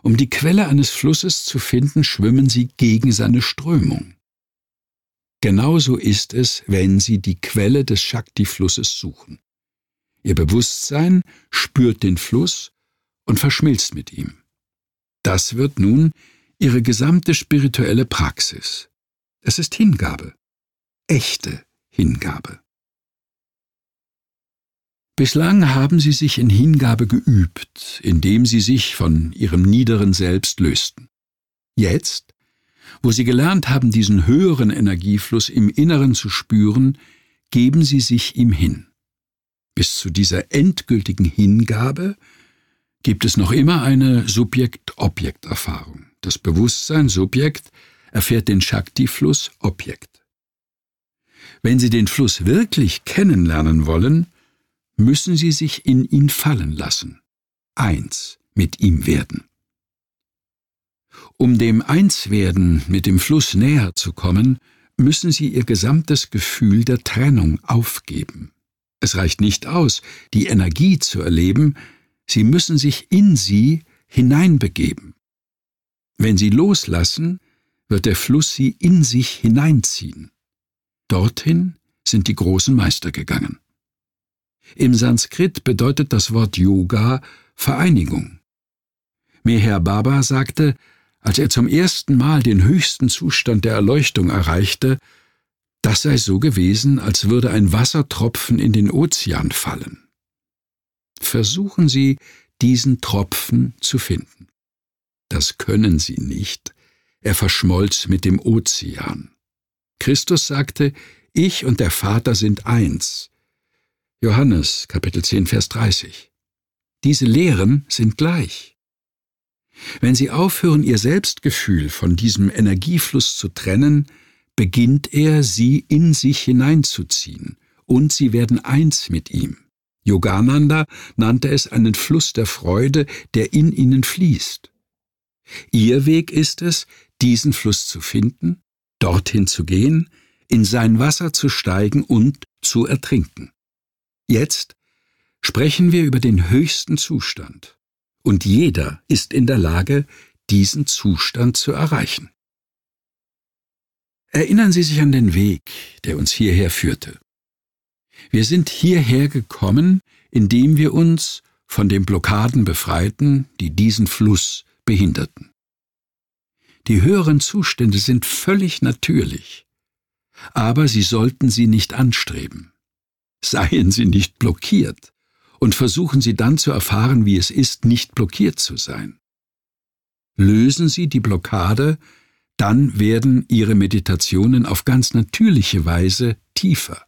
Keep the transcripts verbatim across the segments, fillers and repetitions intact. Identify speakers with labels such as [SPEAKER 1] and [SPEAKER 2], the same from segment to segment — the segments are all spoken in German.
[SPEAKER 1] Um die Quelle eines Flusses zu finden, schwimmen Sie gegen seine Strömung. Genauso ist es, wenn Sie die Quelle des Shakti-Flusses suchen. Ihr Bewusstsein spürt den Fluss und verschmilzt mit ihm. Das wird nun Ihre gesamte spirituelle Praxis. Es ist Hingabe, echte Hingabe. Bislang haben Sie sich in Hingabe geübt, indem Sie sich von Ihrem niederen Selbst lösten. Jetzt, wo Sie gelernt haben, diesen höheren Energiefluss im Inneren zu spüren, geben Sie sich ihm hin. Bis zu dieser endgültigen Hingabe gibt es noch immer eine Subjekt-Objekt-Erfahrung. Das Bewusstsein, Subjekt, erfährt den Shakti-Fluss, Objekt. Wenn Sie den Fluss wirklich kennenlernen wollen, müssen Sie sich in ihn fallen lassen, eins mit ihm werden. Um dem Einswerden mit dem Fluss näher zu kommen, müssen Sie Ihr gesamtes Gefühl der Trennung aufgeben. Es reicht nicht aus, die Energie zu erleben, Sie müssen sich in sie hineinbegeben. Wenn Sie loslassen, wird der Fluss Sie in sich hineinziehen. Dorthin sind die großen Meister gegangen. Im Sanskrit bedeutet das Wort Yoga Vereinigung. Meher Baba sagte, als er zum ersten Mal den höchsten Zustand der Erleuchtung erreichte, das sei so gewesen, als würde ein Wassertropfen in den Ozean fallen. Versuchen Sie, diesen Tropfen zu finden. Das können Sie nicht. Er verschmolz mit dem Ozean. Christus sagte, ich und der Vater sind eins. Johannes, Kapitel zehn, Vers dreißig. Diese Lehren sind gleich. Wenn Sie aufhören, Ihr Selbstgefühl von diesem Energiefluss zu trennen, beginnt er, Sie in sich hineinzuziehen, und Sie werden eins mit ihm. Yogananda nannte es einen Fluss der Freude, der in Ihnen fließt. Ihr Weg ist es, diesen Fluss zu finden, dorthin zu gehen, in sein Wasser zu steigen und zu ertrinken. Jetzt sprechen wir über den höchsten Zustand, und jeder ist in der Lage, diesen Zustand zu erreichen. Erinnern Sie sich an den Weg, der uns hierher führte. Wir sind hierher gekommen, indem wir uns von den Blockaden befreiten, die diesen Fluss behinderten. Die höheren Zustände sind völlig natürlich, aber Sie sollten sie nicht anstreben. Seien Sie nicht blockiert und versuchen Sie dann zu erfahren, wie es ist, nicht blockiert zu sein. Lösen Sie die Blockade, dann werden Ihre Meditationen auf ganz natürliche Weise tiefer.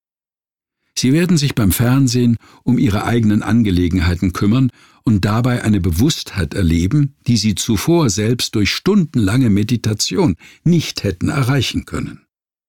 [SPEAKER 1] Sie werden sich beim Fernsehen um Ihre eigenen Angelegenheiten kümmern und dabei eine Bewusstheit erleben, die Sie zuvor selbst durch stundenlange Meditation nicht hätten erreichen können.